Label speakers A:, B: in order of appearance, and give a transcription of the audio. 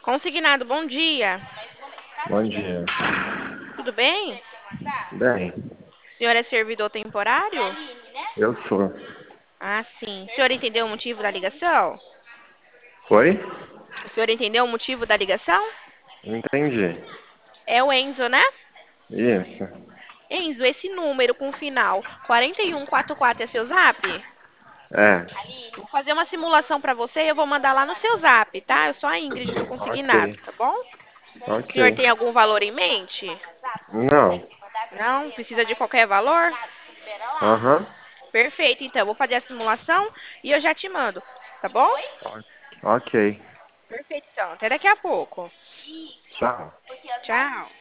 A: Consignado, bom dia.
B: Bom dia.
A: Tudo bem?
B: Bem,
A: O senhor é servidor temporário?
B: eu sou.
A: Ah, sim. O senhor entendeu o motivo da ligação?
B: Foi?
A: O senhor entendeu o motivo da ligação?
B: Entendi.
A: É o Enzo, né?
B: Isso.
A: Enzo, esse número com o final 4144 é seu zap?
B: É.
A: Vou fazer uma simulação para você e eu vou mandar lá no seu zap, tá? Eu sou a Ingrid do Consignado,
B: Ok.
A: tá bom? O
B: Ok.
A: senhor tem algum valor em mente?
B: Não.
A: Não? Precisa de qualquer valor?
B: Aham.
A: Perfeito, então. Vou fazer a simulação e eu já te mando, tá bom?
B: Ok.
A: Perfeito, então. Até daqui a pouco.
B: Tchau.
A: Tchau.